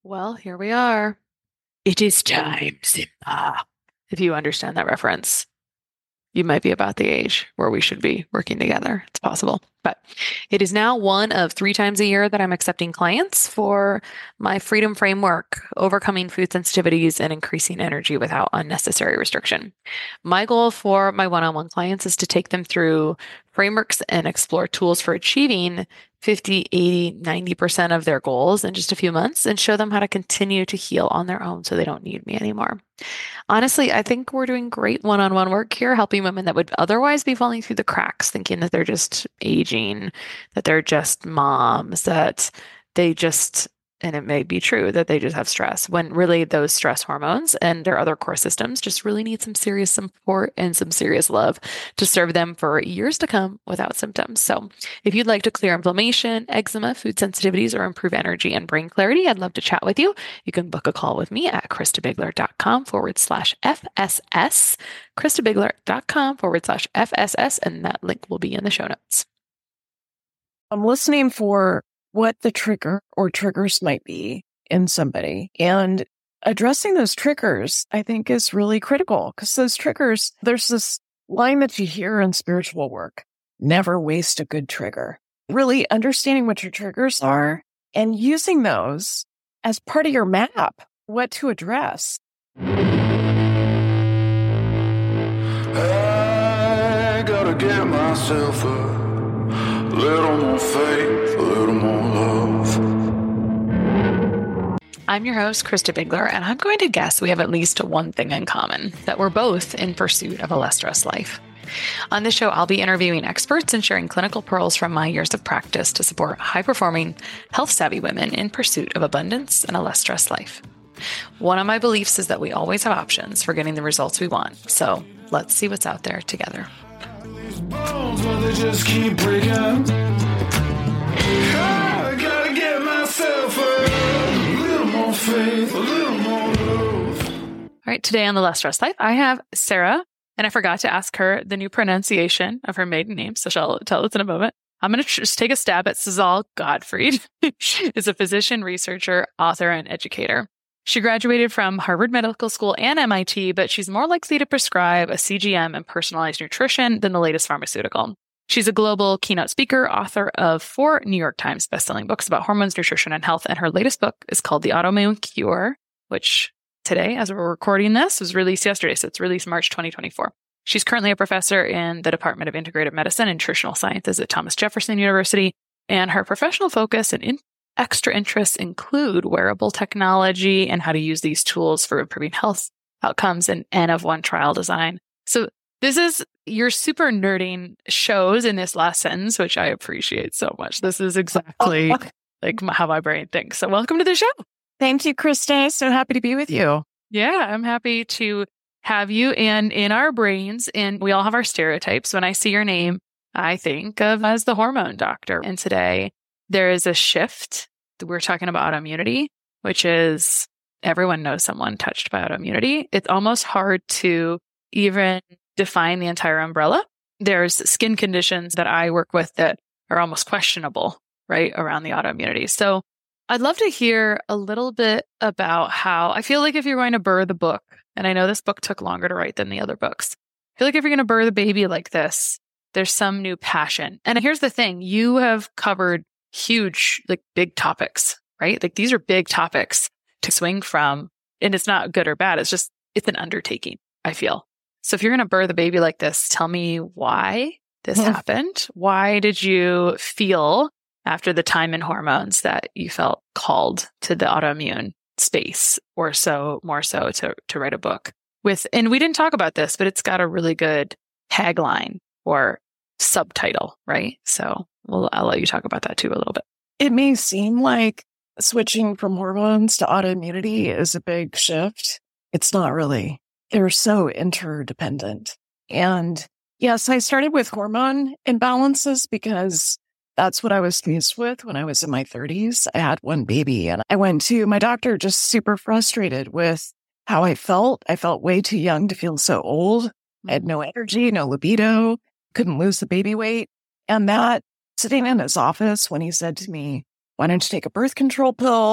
Well, here we are. It is time, Simba. If you understand that reference, you might be about the age where we should be working together. It's possible. But it is now one of 3 times a year that I'm accepting clients for my Freedom Framework, overcoming food sensitivities and increasing energy without unnecessary restriction. My goal for my one-on-one clients is to take them through frameworks and explore tools for achieving 50, 80, 90% of their goals in just a few months and show them how to continue to heal on their own so they don't need me anymore. Honestly, I think we're doing great one-on-one work here, helping women that would otherwise be falling through the cracks, thinking that they're just aging, that they're just moms, that they just, and it may be true that they just have stress, when really those stress hormones and their other core systems just really need some serious support and some serious love to serve them for years to come without symptoms. So if you'd like to clear inflammation, eczema, food sensitivities, or improve energy and brain clarity, I'd love to chat with you. You can book a call with me at KristaBigler.com/FSS, KristaBigler.com/FSS, and that link will be in the show notes. I'm listening for what the trigger or triggers might be in somebody. And addressing those triggers, I think, is really critical because those triggers, there's this line that you hear in spiritual work: never waste a good trigger. Really understanding what your triggers are and using those as part of your map, what to address. I gotta get myself a little more faith, a little more love. I'm your host, Krista Bigler, and I'm going to guess we have at least one thing in common, that we're both in pursuit of a less stressed life. On this show, I'll be interviewing experts and sharing clinical pearls from my years of practice to support high-performing, health-savvy women in pursuit of abundance and a less stressed life. One of my beliefs is that we always have options for getting the results we want, so let's see what's out there together. These bones, but they just keep breaking. I gotta get myself a little more faith, a little more love. All right, today on The Less Stressed Life, I have Sarah, and I forgot to ask her the new pronunciation of her maiden name, so she'll tell us in a moment. I'm going to just take a stab at Sazal Gottfried, is a physician, researcher, author, and educator. She graduated from Harvard Medical School and MIT, but she's more likely to prescribe a CGM and personalized nutrition than the latest pharmaceutical. She's a global keynote speaker, author of 4 New York Times bestselling books about hormones, nutrition, and health, and her latest book is called The Autoimmune Cure, which today, as we're recording this, was released yesterday, so it's released March 2024. She's currently a professor in the Department of Integrative Medicine and Nutritional Sciences at Thomas Jefferson University, and her professional focus and extra interests include wearable technology and how to use these tools for improving health outcomes and N of 1 trial design. So this is your super nerding shows in this last sentence, which I appreciate so much. This is exactly like how my brain thinks. So welcome to the show. Thank you, Krista. So happy to be with you. Yeah, I'm happy to have you. And in our brains, and we all have our stereotypes. When I see your name, I think of as the hormone doctor. And today there is a shift. We're talking about autoimmunity, which is everyone knows someone touched by autoimmunity. It's almost hard to even define the entire umbrella. There's skin conditions that I work with that are almost questionable, right, around the autoimmunity. So I'd love to hear a little bit about how I feel like if you're going to birth a book, and I know this book took longer to write than the other books, I feel like if you're going to birth a baby like this, there's some new passion. And here's the thing, you have covered huge, like big topics, right? Like these are big topics to swing from, and it's not good or bad. It's just, it's an undertaking, I feel. So if you're going to birth a baby like this, tell me why this happened. Why did you feel after the time in hormones that you felt called to the autoimmune space, or so more so to write a book with? And we didn't talk about this, but it's got a really good tagline or subtitle, right? So I'll let you talk about that too a little bit. It may seem like switching from hormones to autoimmunity is a big shift. It's not really. They're so interdependent. And yes, I started with hormone imbalances because that's what I was faced with when I was in my 30s. I had one baby and I went to my doctor just super frustrated with how I felt. I felt way too young to feel so old. I had no energy, no libido, couldn't lose the baby weight. And that, sitting in his office when he said to me, why don't you take a birth control pill?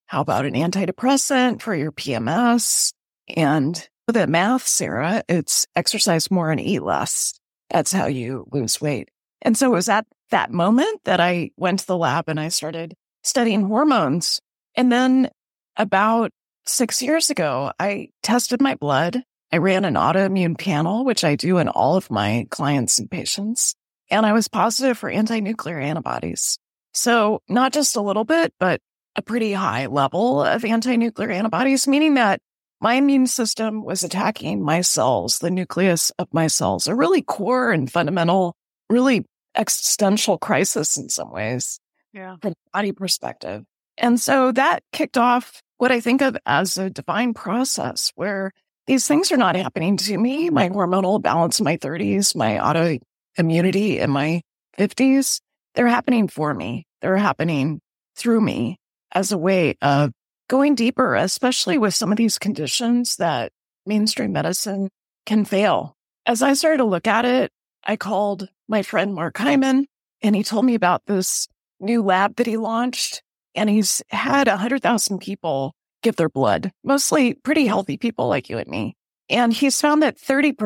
How about an antidepressant for your PMS? And the math, Sarah, it's exercise more and eat less. That's how you lose weight. And so it was at that moment that I went to the lab and I started studying hormones. And then about 6 years ago, I tested my blood. I ran an autoimmune panel, which I do in all of my clients and patients. And I was positive for anti-nuclear antibodies. So not just a little bit, but a pretty high level of anti-nuclear antibodies, meaning that my immune system was attacking my cells, the nucleus of my cells, a really core and fundamental, really existential crisis in some ways from a body perspective. And so that kicked off what I think of as a divine process where these things are not happening to me. My hormonal balance in my 30s, my autoimmunity in my 50s, they're happening for me. They're happening through me as a way of going deeper, especially with some of these conditions that mainstream medicine can fail. As I started to look at it, I called my friend Mark Hyman, and he told me about this new lab that he launched, and he's had 100,000 people give their blood, mostly pretty healthy people like you and me. And he's found that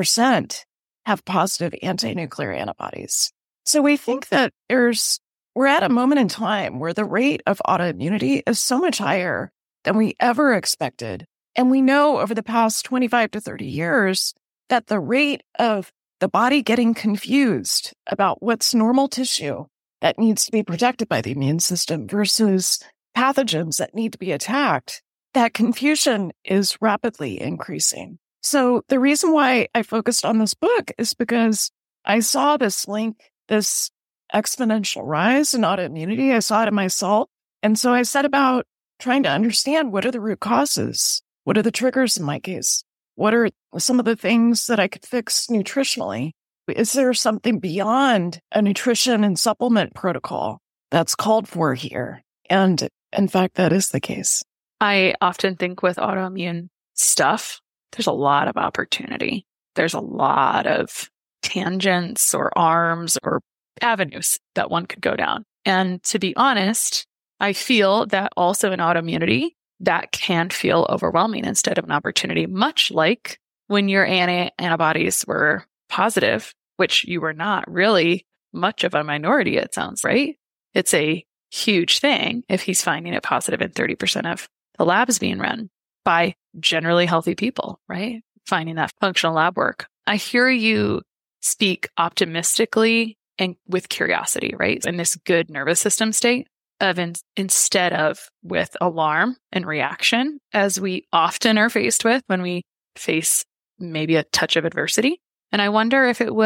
30% have positive anti-nuclear antibodies. So we think that we're at a moment in time where the rate of autoimmunity is so much higher than we ever expected. And we know over the past 25 to 30 years that the rate of the body getting confused about what's normal tissue that needs to be protected by the immune system versus pathogens that need to be attacked, that confusion is rapidly increasing. So the reason why I focused on this book is because I saw this link, this exponential rise in autoimmunity. I saw it in myself. And so I set about trying to understand what are the root causes? What are the triggers in my case? What are some of the things that I could fix nutritionally? Is there something beyond a nutrition and supplement protocol that's called for here? And in fact, that is the case. I often think with autoimmune stuff, there's a lot of opportunity. There's a lot of tangents or arms or avenues that one could go down. And to be honest, I feel that also in autoimmunity, that can feel overwhelming instead of an opportunity, much like when your antibodies were positive, which you were not really much of a minority, it sounds, right? It's a huge thing if he's finding it positive in 30% of the labs being run by generally healthy people, right? Finding that functional lab work. I hear you speak optimistically and with curiosity, right? In this good nervous system state of instead of with alarm and reaction, as we often are faced with when we face maybe a touch of adversity. And I wonder if that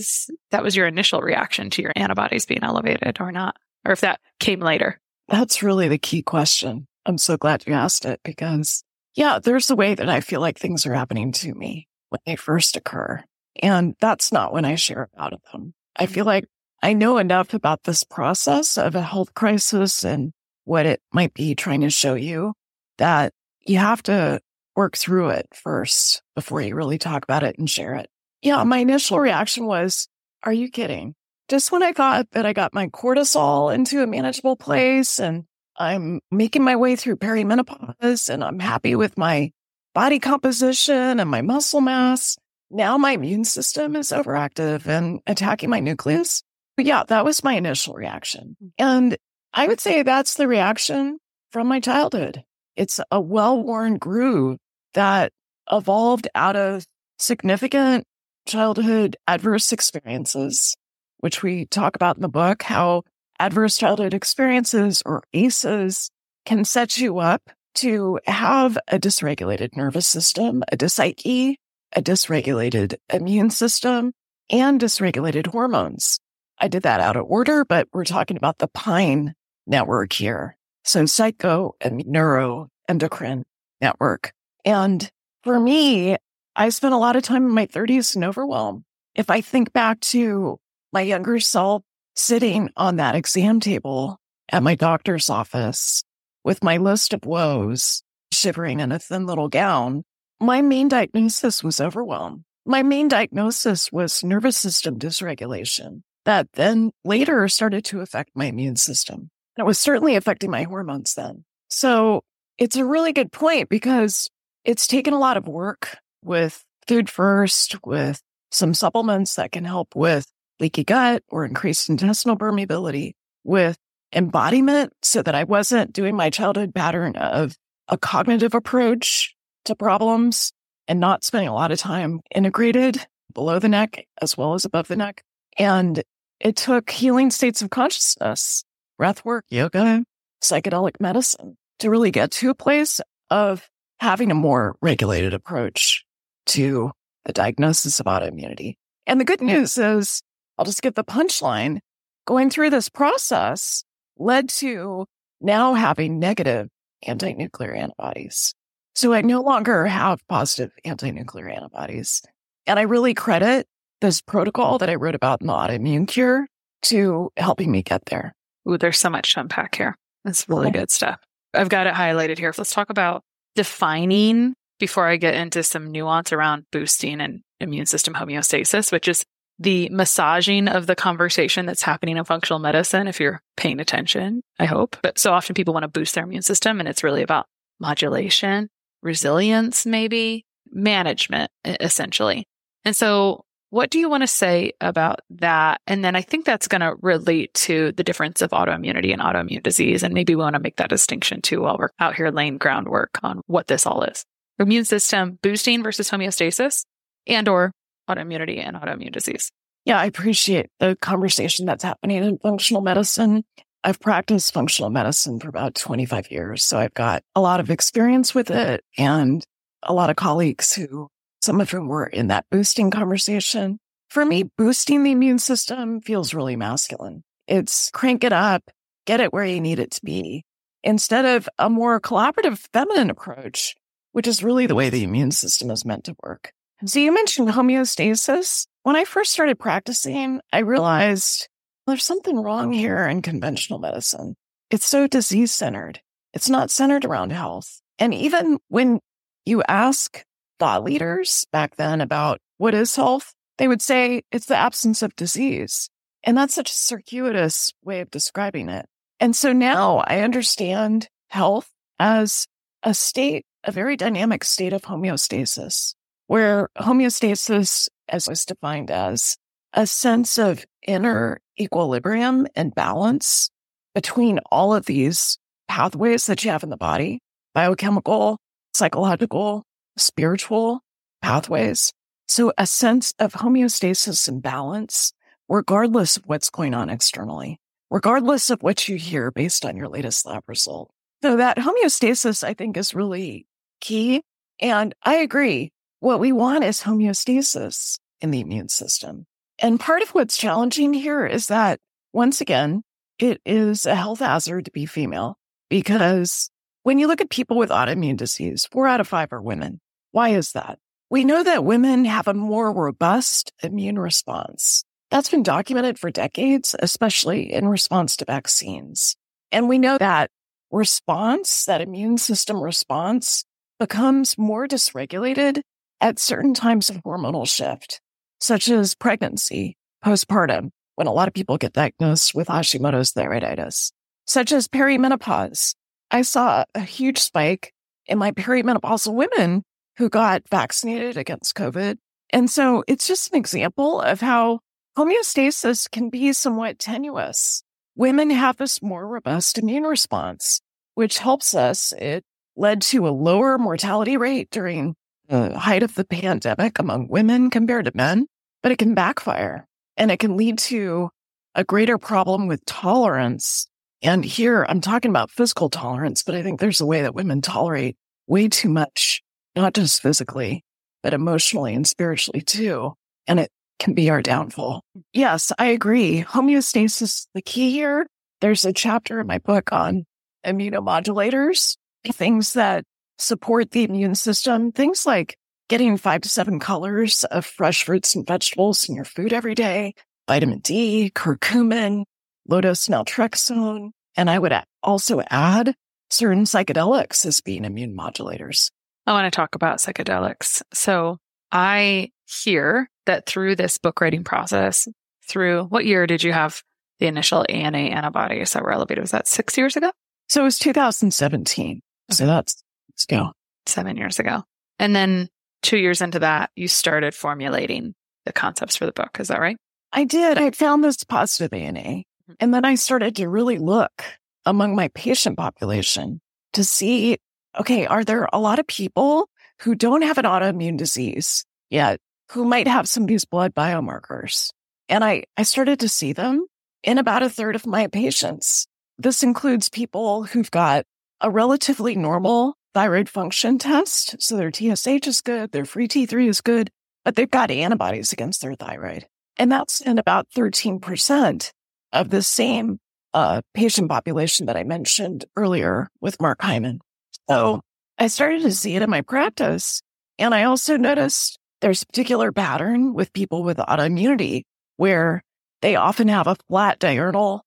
was your initial reaction to your antibodies being elevated or not, or if that came later. That's really the key question. I'm so glad you asked it because, there's a way that I feel like things are happening to me when they first occur. And that's not when I share about them. I feel like I know enough about this process of a health crisis and what it might be trying to show you that you have to work through it first before you really talk about it and share it. Yeah, my initial reaction was, are you kidding? Just when I thought that I got my cortisol into a manageable place and I'm making my way through perimenopause and I'm happy with my body composition and my muscle mass, now my immune system is overactive and attacking my nucleus. But yeah, that was my initial reaction. And I would say that's the reaction from my childhood. It's a well-worn groove that evolved out of significant childhood adverse experiences, which we talk about in the book, how adverse childhood experiences or ACEs can set you up to have a dysregulated nervous system, a dyspsyche, a dysregulated immune system, and dysregulated hormones. I did that out of order, but we're talking about the PINE network here. So psycho and neuroendocrine network. And for me, I spent a lot of time in my 30s in overwhelm. If I think back to my younger self sitting on that exam table at my doctor's office with my list of woes, shivering in a thin little gown, my main diagnosis was overwhelm. My main diagnosis was nervous system dysregulation that then later started to affect my immune system. And it was certainly affecting my hormones then. So it's a really good point because it's taken a lot of work with Food First, with some supplements that can help with leaky gut or increased intestinal permeability, with embodiment so that I wasn't doing my childhood pattern of a cognitive approach to problems and not spending a lot of time integrated below the neck as well as above the neck. And it took healing states of consciousness, breath work, yoga, psychedelic medicine to really get to a place of having a more regulated approach to the diagnosis of autoimmunity. And the good news is, I'll just get the punchline, going through this process led to now having negative anti-nuclear antibodies. So I no longer have positive anti-nuclear antibodies. And I really credit this protocol that I wrote about in the autoimmune cure to helping me get there. Ooh, there's so much to unpack here. That's really good stuff. I've got it highlighted here. Let's talk about defining before I get into some nuance around boosting and immune system homeostasis, which is the massaging of the conversation that's happening in functional medicine, if you're paying attention, I hope. But so often people want to boost their immune system, and it's really about modulation, resilience, maybe management, essentially. And so what do you want to say about that? And then I think that's going to relate to the difference of autoimmunity and autoimmune disease. And maybe we want to make that distinction too while we're out here laying groundwork on what this all is. Immune system boosting versus homeostasis and or autoimmunity and autoimmune disease. Yeah, I appreciate the conversation that's happening in functional medicine. I've practiced functional medicine for about 25 years, so I've got a lot of experience with it and a lot of colleagues who, some of whom were in that boosting conversation. For me, boosting the immune system feels really masculine. It's crank it up, get it where you need it to be, instead of a more collaborative feminine approach, which is really the way the immune system is meant to work. So you mentioned homeostasis. When I first started practicing, I realized there's something wrong here in conventional medicine. It's so disease-centered. It's not centered around health. And even when you ask thought leaders back then about what is health, they would say it's the absence of disease. And that's such a circuitous way of describing it. And so now I understand health as a state, a very dynamic state of homeostasis, where homeostasis, as was defined as a sense of inner equilibrium and balance between all of these pathways that you have in the body, biochemical, psychological, spiritual pathways. So a sense of homeostasis and balance, regardless of what's going on externally, regardless of what you hear based on your latest lab result. So that homeostasis, I think, is really key. And I agree. What we want is homeostasis in the immune system. And part of what's challenging here is that, once again, it is a health hazard to be female, because when you look at people with autoimmune disease, 4 out of 5 are women. Why is that? We know that women have a more robust immune response. That's been documented for decades, especially in response to vaccines. And we know that response, that immune system response, becomes more dysregulated at certain times of hormonal shift, such as pregnancy, postpartum, when a lot of people get diagnosed with Hashimoto's thyroiditis, such as perimenopause. I saw a huge spike in my perimenopausal women who got vaccinated against COVID. And so it's just an example of how homeostasis can be somewhat tenuous. Women have this more robust immune response, which helps us. It led to a lower mortality rate during the height of the pandemic among women compared to men, but it can backfire and it can lead to a greater problem with tolerance. And here I'm talking about physical tolerance, but I think there's a way that women tolerate way too much, not just physically, but emotionally and spiritually too. And it can be our downfall. Yes, I agree. Homeostasis is the key here. There's a chapter in my book on immunomodulators, things that support the immune system, things like getting 5 to 7 colors of fresh fruits and vegetables in your food every day, vitamin D, curcumin, low-dose naltrexone. And I would also add certain psychedelics as being immune modulators. I want to talk about psychedelics. So I hear that through this book writing process, through what year did you have the initial ANA antibodies that were elevated? Was that 6 years ago? So it was 2017. So let's go. 7 years ago. And then 2 years into that, you started formulating the concepts for the book. Is that right? I did. I found this positive ANA. And then I started to really look among my patient population to see, okay, are there a lot of people who don't have an autoimmune disease yet, who might have some of these blood biomarkers? And I started to see them in about a third of my patients. This includes people who've got a relatively normal thyroid function test. So their TSH is good, their free T3 is good, but they've got antibodies against their thyroid. And that's in about 13% of the same patient population that I mentioned earlier with Mark Hyman. So I started to see it in my practice. And I also noticed there's a particular pattern with people with autoimmunity where they often have a flat diurnal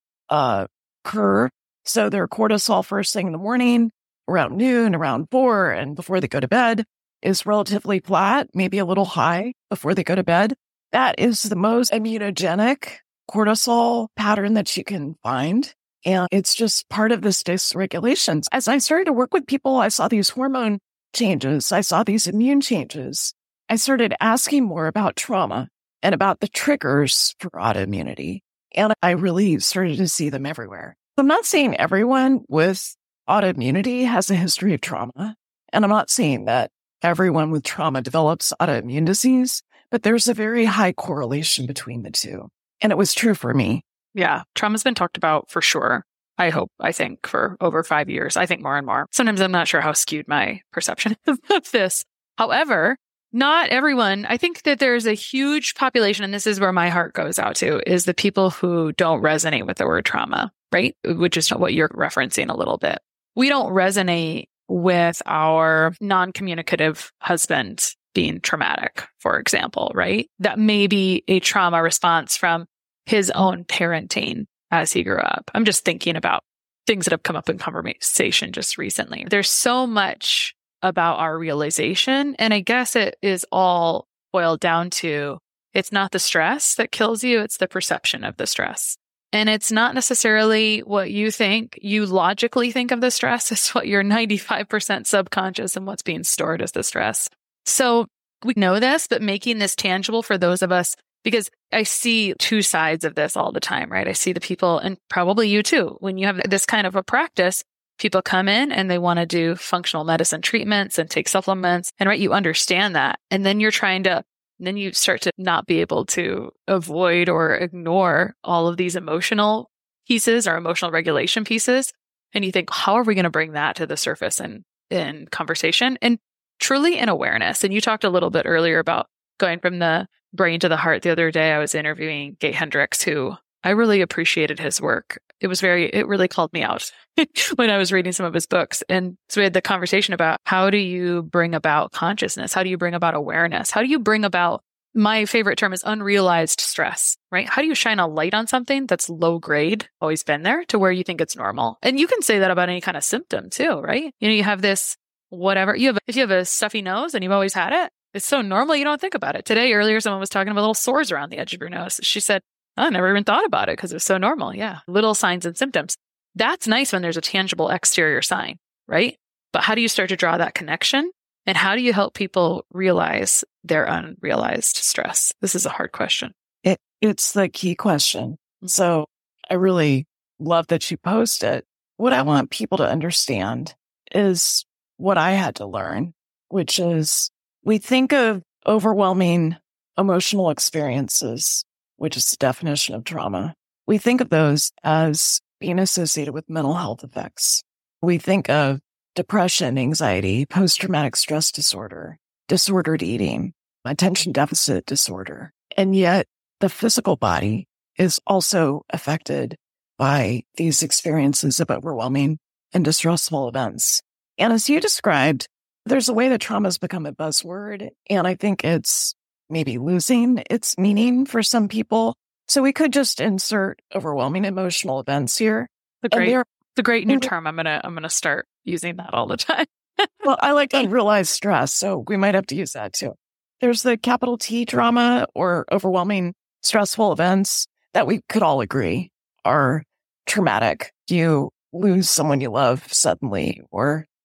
curve. So their cortisol first thing in the morning, around noon, around 4, and before they go to bed is relatively flat, maybe a little high before they go to bed. That is the most immunogenic cortisol pattern that you can find. And it's just part of this dysregulation. As I started to work with people, I saw these hormone changes. I saw these immune changes. I started asking more about trauma and about the triggers for autoimmunity. And I really started to see them everywhere. I'm not saying everyone with autoimmunity has a history of trauma. And I'm not saying that everyone with trauma develops autoimmune disease, but there's a very high correlation between the two. And it was true for me. Yeah. Trauma's been talked about for sure. I think for over 5 years. I think more and more. Sometimes I'm not sure how skewed my perception is of this. However, not everyone. I think that there's a huge population, and this is where my heart goes out to, is the people who don't resonate with the word trauma, right? Which is what you're referencing a little bit. We don't resonate with our non-communicative husband being traumatic, for example, right? That may be a trauma response from his own parenting as he grew up. I'm just thinking about things that have come up in conversation just recently. There's so much about our realization. And I guess it is all boiled down to, it's not the stress that kills you, it's the perception of the stress. And it's not necessarily what you think, you logically think of the stress, it's what your 95% subconscious and what's being stored as the stress. So we know this, but making this tangible for those of us, because I see two sides of this all the time, right? I see the people, and probably you too, when you have this kind of a practice, people come in and they want to do functional medicine treatments and take supplements, and right, you understand that. And then then you start to not be able to avoid or ignore all of these emotional pieces or emotional regulation pieces. And you think, how are we going to bring that to the surface in conversation and truly in awareness? And you talked a little bit earlier about going from the brain to the heart. The other day, I was interviewing Gay Hendricks, who I really appreciated his work. It really called me out when I was reading some of his books. And so we had the conversation about, how do you bring about consciousness? How do you bring about awareness? How do you bring about, my favorite term is unrealized stress, right? How do you shine a light on something that's low grade, always been there, to where you think it's normal? And you can say that about any kind of symptom too, right? You have this, whatever, if you have a stuffy nose and you've always had it, it's so normal you don't think about it. Earlier, someone was talking about little sores around the edge of your nose. She said, I never even thought about it because it was so normal. Yeah. Little signs and symptoms. That's nice when there's a tangible exterior sign, right? But how do you start to draw that connection? And how do you help people realize their unrealized stress? This is a hard question. It's the key question. So I really love that you posed it. What I want people to understand is what I had to learn, which is, we think of overwhelming emotional experiences, which is the definition of trauma. We think of those as being associated with mental health effects. We think of depression, anxiety, post-traumatic stress disorder, disordered eating, attention deficit disorder. And yet the physical body is also affected by these experiences of overwhelming and distressful events. And as you described, there's a way that trauma has become a buzzword, and I think it's maybe losing its meaning for some people. So we could just insert overwhelming emotional events here. The great new term. I'm gonna start using that all the time. Well, I like unrealized stress, so we might have to use that too. There's the capital T trauma or overwhelming stressful events that we could all agree are traumatic. You lose someone you love suddenly, or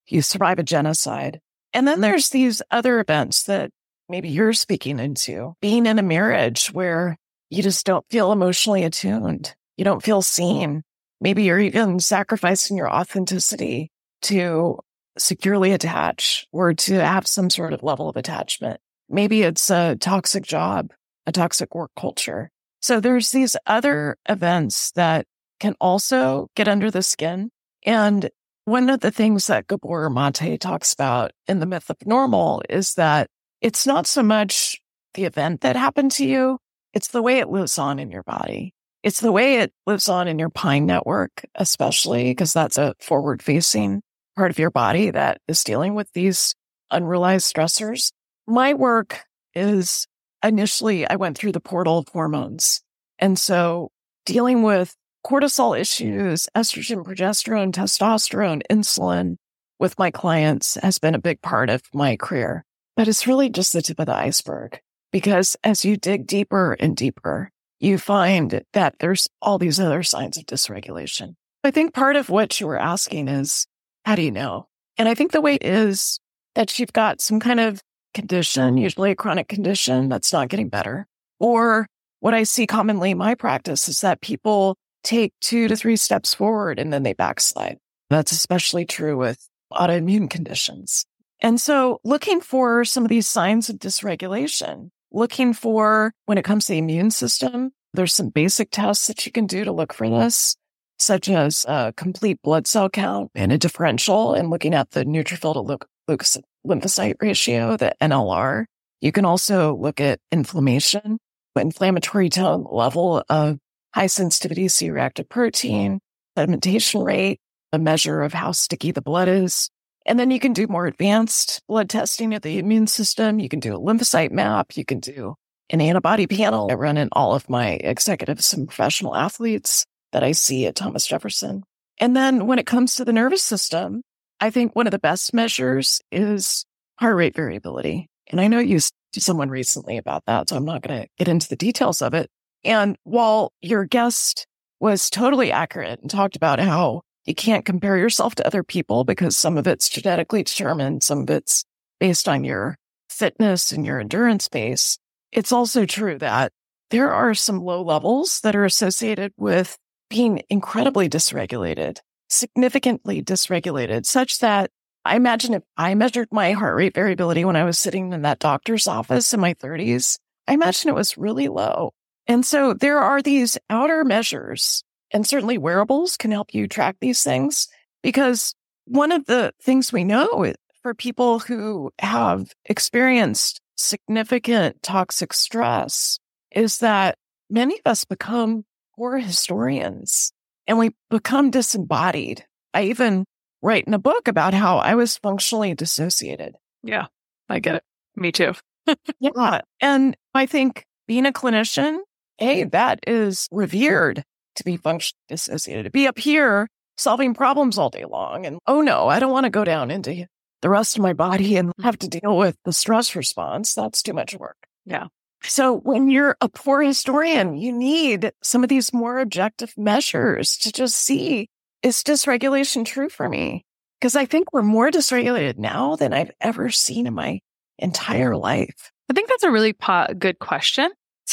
you survive a genocide. And then there's these other events that maybe you're speaking into, being in a marriage where you just don't feel emotionally attuned. You don't feel seen. Maybe you're even sacrificing your authenticity to securely attach or to have some sort of level of attachment. Maybe it's a toxic job, a toxic work culture. So there's these other events that can also get under the skin. And one of the things that Gabor Mate talks about in The Myth of Normal is that it's not so much the event that happened to you, it's the way it lives on in your body. It's the way it lives on in your pine network, especially because that's a forward-facing part of your body that is dealing with these unrealized stressors. My work is initially, I went through the portal of hormones. And so dealing with cortisol issues, estrogen, progesterone, testosterone, insulin with my clients has been a big part of my career. But it's really just the tip of the iceberg, because as you dig deeper and deeper, you find that there's all these other signs of dysregulation. I think part of what you were asking is, how do you know? And I think the way is that you've got some kind of condition, usually a chronic condition that's not getting better. Or what I see commonly in my practice is that people take 2 to 3 steps forward and then they backslide. That's especially true with autoimmune conditions. And so looking for some of these signs of dysregulation, looking for, when it comes to the immune system, there's some basic tests that you can do to look for this, such as a complete blood cell count and a differential, and looking at the neutrophil to lymphocyte ratio, the NLR. You can also look at inflammation, inflammatory tone level of high sensitivity C-reactive protein, sedimentation rate, a measure of how sticky the blood is. And then you can do more advanced blood testing of the immune system. You can do a lymphocyte map. You can do an antibody panel. I run in all of my executives and professional athletes that I see at Thomas Jefferson. And then when it comes to the nervous system, I think one of the best measures is heart rate variability. And I know you spoke to someone recently about that, so I'm not going to get into the details of it. And while your guest was totally accurate and talked about how you can't compare yourself to other people because some of it's genetically determined, some of it's based on your fitness and your endurance base, it's also true that there are some low levels that are associated with being incredibly dysregulated, significantly dysregulated, such that I imagine if I measured my heart rate variability when I was sitting in that doctor's office in my 30s, I imagine it was really low. And so there are these outer measures, and certainly wearables can help you track these things, because one of the things we know for people who have experienced significant toxic stress is that many of us become poor historians and we become disembodied. I even write in a book about how I was functionally dissociated. Yeah, I get it. Me too. Yeah. And I think being a clinician, hey, that is revered to be functionally dissociated, to be up here solving problems all day long. And oh no, I don't want to go down into the rest of my body and have to deal with the stress response. That's too much work. Yeah. So when you're a poor historian, you need some of these more objective measures to just see, is dysregulation true for me? Because I think we're more dysregulated now than I've ever seen in my entire life. I think that's a really good question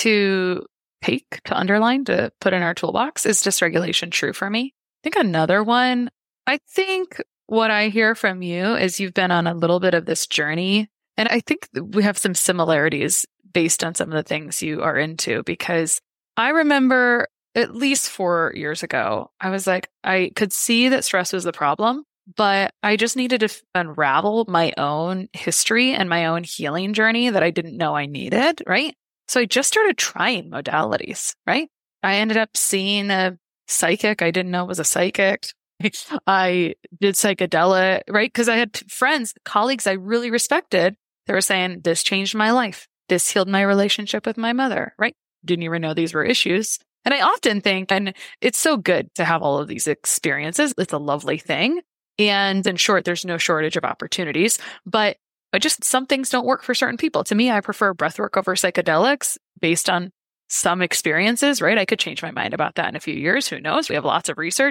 to take, to underline, to put in our toolbox. Is dysregulation true for me? I think another one, I think what I hear from you is you've been on a little bit of this journey. And I think we have some similarities based on some of the things you are into, because I remember at least 4 years ago, I was like, I could see that stress was the problem, but I just needed to unravel my own history and my own healing journey that I didn't know I needed, right? So I just started trying modalities, right? I ended up seeing a psychic I didn't know was a psychic. I did psychedelic, right? Because I had friends, colleagues I really respected. They were saying, this changed my life. This healed my relationship with my mother, right? Didn't even know these were issues. And I often think, and it's so good to have all of these experiences. It's a lovely thing. And in short, there's no shortage of opportunities, but just some things don't work for certain people. To me, I prefer breathwork over psychedelics based on some experiences, right? I could change my mind about that in a few years. Who knows? We have lots of research.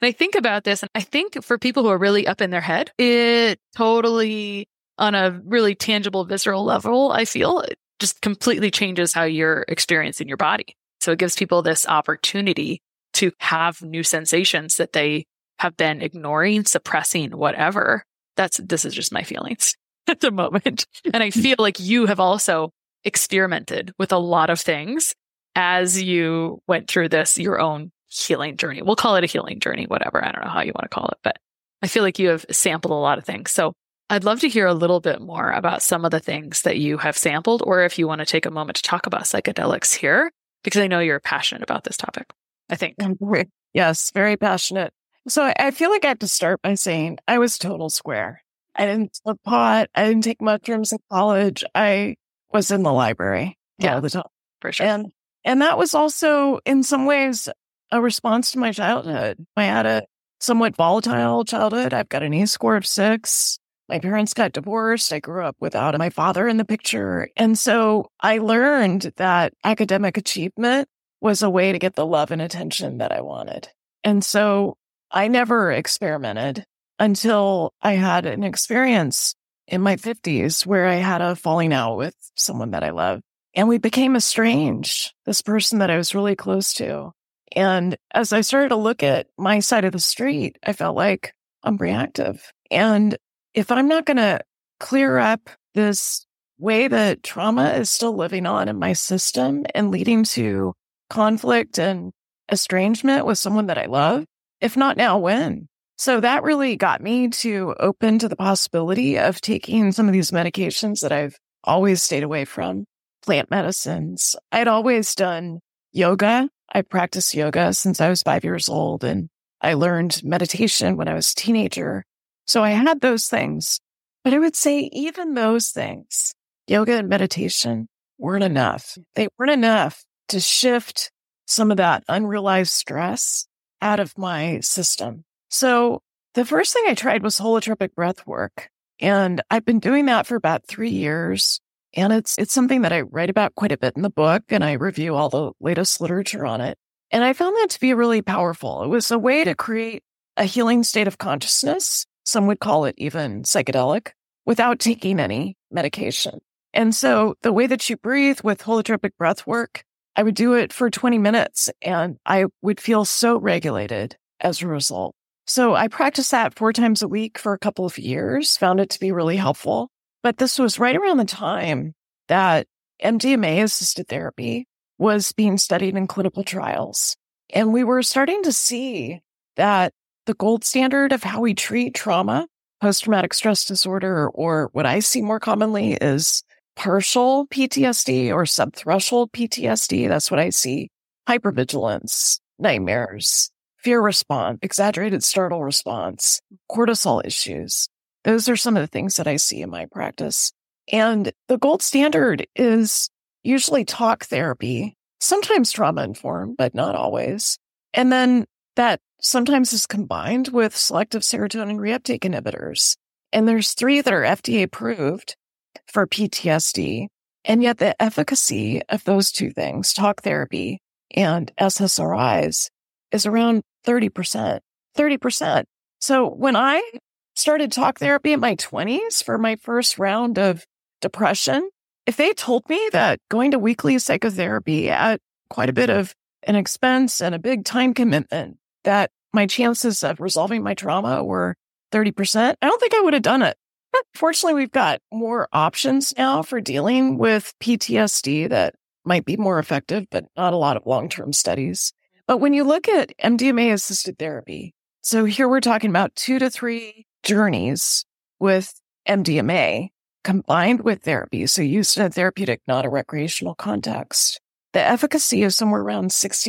And I think about this, and I think for people who are really up in their head, it totally, on a really tangible, visceral level, I feel it just completely changes how you're experiencing your body. So it gives people this opportunity to have new sensations that they have been ignoring, suppressing, whatever. This is just my feelings at the moment. And I feel like you have also experimented with a lot of things as you went through this, your own healing journey. We'll call it a healing journey, whatever. I don't know how you want to call it, but I feel like you have sampled a lot of things. So I'd love to hear a little bit more about some of the things that you have sampled, or if you want to take a moment to talk about psychedelics here, because I know you're passionate about this topic, I think. Yes, very passionate. So I feel like I have to start by saying I was total square. I didn't smoke pot. I didn't take mushrooms in college. I was in the library all the time. For sure. And that was also in some ways a response to my childhood. I had a somewhat volatile childhood. I've got an E score of 6. My parents got divorced. I grew up without my father in the picture. And so I learned that academic achievement was a way to get the love and attention that I wanted. And so I never experimented until I had an experience in my 50s where I had a falling out with someone that I love. And we became estranged, this person that I was really close to. And as I started to look at my side of the street, I felt like I'm reactive. And if I'm not going to clear up this way that trauma is still living on in my system and leading to conflict and estrangement with someone that I love, if not now, when? So that really got me to open to the possibility of taking some of these medications that I've always stayed away from, plant medicines. I'd always done yoga. I practiced yoga since I was 5 years old, and I learned meditation when I was a teenager. So I had those things. But I would say even those things, yoga and meditation, weren't enough. They weren't enough to shift some of that unrealized stress out of my system. So the first thing I tried was holotropic breath work. And I've been doing that for about 3 years. And it's something that I write about quite a bit in the book, and I review all the latest literature on it. And I found that to be really powerful. It was a way to create a healing state of consciousness. Some would call it even psychedelic, without taking any medication. And so the way that you breathe with holotropic breath work, I would do it for 20 minutes and I would feel so regulated as a result. So I practiced that 4 times a week for a couple of years, found it to be really helpful. But this was right around the time that MDMA-assisted therapy was being studied in clinical trials. And we were starting to see that the gold standard of how we treat trauma, post-traumatic stress disorder, or what I see more commonly is partial PTSD or subthreshold PTSD. That's what I see. Hypervigilance, nightmares, fear response, exaggerated startle response, cortisol issues. Those are some of the things that I see in my practice. And the gold standard is usually talk therapy, sometimes trauma-informed, but not always. And then that sometimes is combined with selective serotonin reuptake inhibitors. And there's 3 that are FDA approved for PTSD. And yet the efficacy of those 2 things, talk therapy and SSRIs, is around 30%. 30%. So when I started talk therapy in my 20s for my first round of depression, if they told me that going to weekly psychotherapy at quite a bit of an expense and a big time commitment, that my chances of resolving my trauma were 30%, I don't think I would have done it. Fortunately, we've got more options now for dealing with PTSD that might be more effective, but not a lot of long-term studies. But when you look at MDMA-assisted therapy, so here we're talking about 2 to 3 journeys with MDMA combined with therapy, so used in a therapeutic, not a recreational context. The efficacy is somewhere around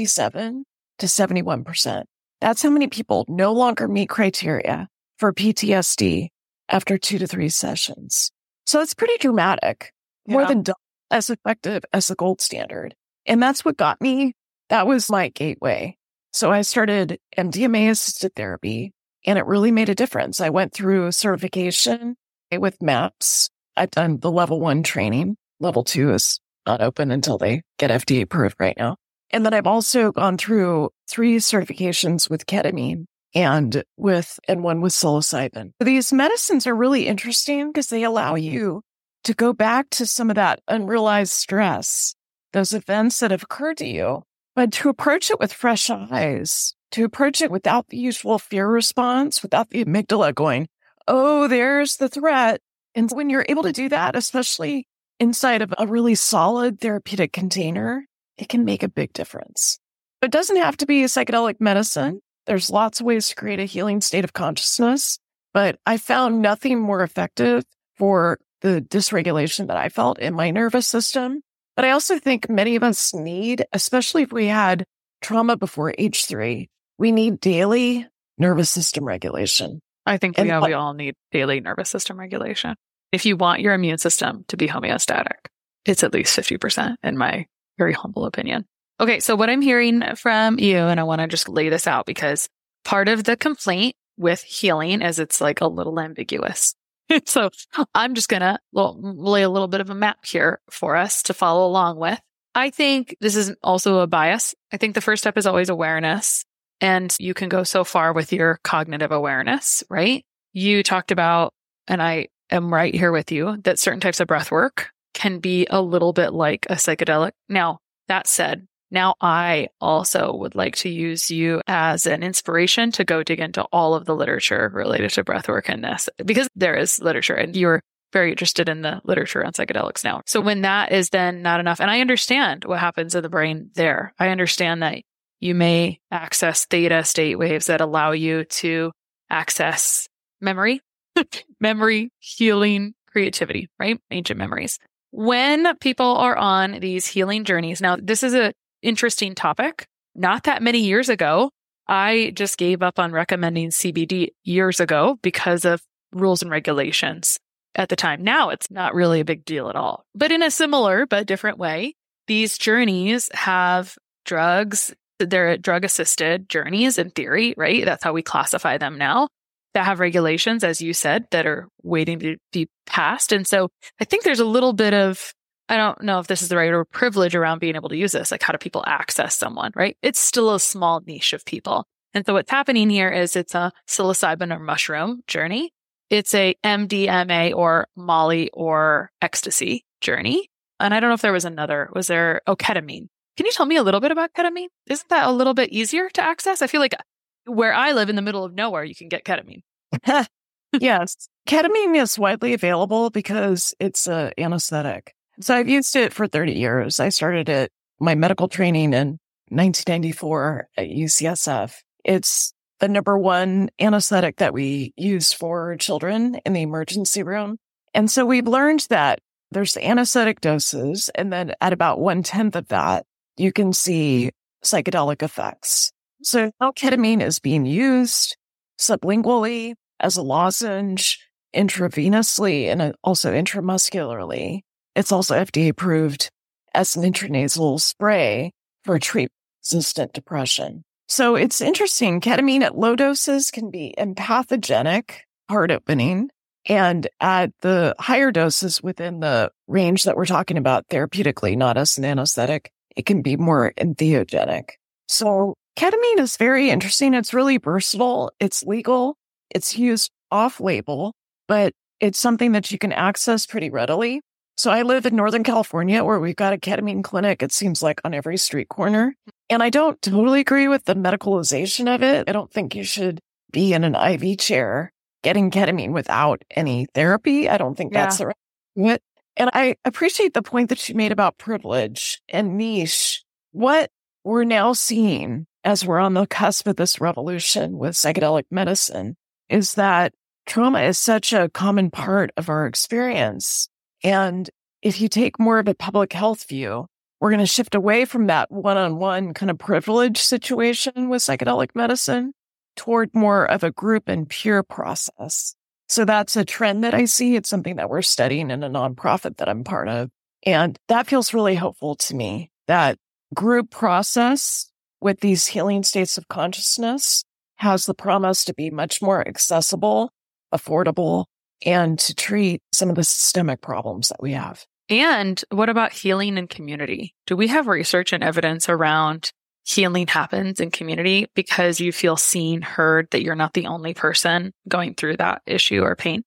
67 to 71%. That's how many people no longer meet criteria for PTSD after 2 to 3 sessions. So it's pretty dramatic, more than double as effective as the gold standard. And that's what got me. That was my gateway. So I started MDMA-assisted therapy, and it really made a difference. I went through certification with MAPS. I've done the level 1 training. Level 2 is not open until they get FDA approved right now. And then I've also gone through 3 certifications with ketamine and one with psilocybin. These medicines are really interesting because they allow you to go back to some of that unrealized stress, those events that have occurred to you, but to approach it with fresh eyes, to approach it without the usual fear response, without the amygdala going, oh, there's the threat. And when you're able to do that, especially inside of a really solid therapeutic container, it can make a big difference. It doesn't have to be a psychedelic medicine. There's lots of ways to create a healing state of consciousness, but I found nothing more effective for the dysregulation that I felt in my nervous system. But I also think many of us need, especially if we had trauma before age 3, we need daily nervous system regulation. I think we all need daily nervous system regulation. If you want your immune system to be homeostatic, it's at least 50%, in my very humble opinion. Okay, so what I'm hearing from you, and I want to just lay this out because part of the complaint with healing is it's like a little ambiguous. So I'm just going to lay a little bit of a map here for us to follow along with. I think this is also a bias. I think the first step is always awareness. And you can go so far with your cognitive awareness, right? You talked about, and I am right here with you, that certain types of breath work can be a little bit like a psychedelic. Now, that said, now I also would like to use you as an inspiration to go dig into all of the literature related to breathwork in this, because there is literature and you're very interested in the literature on psychedelics now. So when that is then not enough, and I understand what happens in the brain there. I understand that you may access theta state waves that allow you to access memory, healing, creativity, right? Ancient memories. When people are on these healing journeys, now this is a interesting topic. Not that many years ago, I just gave up on recommending CBD years ago because of rules and regulations at the time. Now it's not really a big deal at all. But in a similar but different way, these journeys have drugs. They're drug-assisted journeys in theory, right? That's how we classify them now, that have regulations, as you said, that are waiting to be passed. And so I think there's a little bit of, I don't know if this is the right word, privilege around being able to use this. Like, how do people access someone, right? It's still a small niche of people. And so what's happening here is it's a psilocybin or mushroom journey. It's a MDMA or Molly or ecstasy journey. And I don't know if there was another, ketamine. Can you tell me a little bit about ketamine? Isn't that a little bit easier to access? I feel like where I live in the middle of nowhere, you can get ketamine. Yes. Ketamine is widely available because it's an anesthetic. So I've used it for 30 years. I started my medical training in 1994 at UCSF. It's the number one anesthetic that we use for children in the emergency room. And so we've learned that there's the anesthetic doses, and then at about 1/10 of that, you can see psychedelic effects. So now ketamine is being used sublingually as a lozenge, intravenously, and also intramuscularly. It's also FDA approved as an intranasal spray for treatment-resistant depression. So it's interesting. Ketamine at low doses can be empathogenic, heart opening, and at the higher doses within the range that we're talking about therapeutically, not as an anesthetic, it can be more entheogenic. So ketamine is very interesting. It's really versatile. It's legal. It's used off-label, but it's something that you can access pretty readily. So I live in Northern California where we've got a ketamine clinic, it seems like, on every street corner. And I don't totally agree with the medicalization of it. I don't think you should be in an IV chair getting ketamine without any therapy. I don't think that's the right. And I appreciate the point that you made about privilege and niche. What we're now seeing as we're on the cusp of this revolution with psychedelic medicine is that trauma is such a common part of our experience. And if you take more of a public health view, we're going to shift away from that one-on-one kind of privilege situation with psychedelic medicine toward more of a group and peer process. So that's a trend that I see. It's something that we're studying in a nonprofit that I'm part of. And that feels really hopeful to me, that group process with these healing states of consciousness has the promise to be much more accessible, affordable, and to treat some of the systemic problems that we have. And what about healing in community? Do we have research and evidence around healing happens in community because you feel seen, heard, that you're not the only person going through that issue or pain.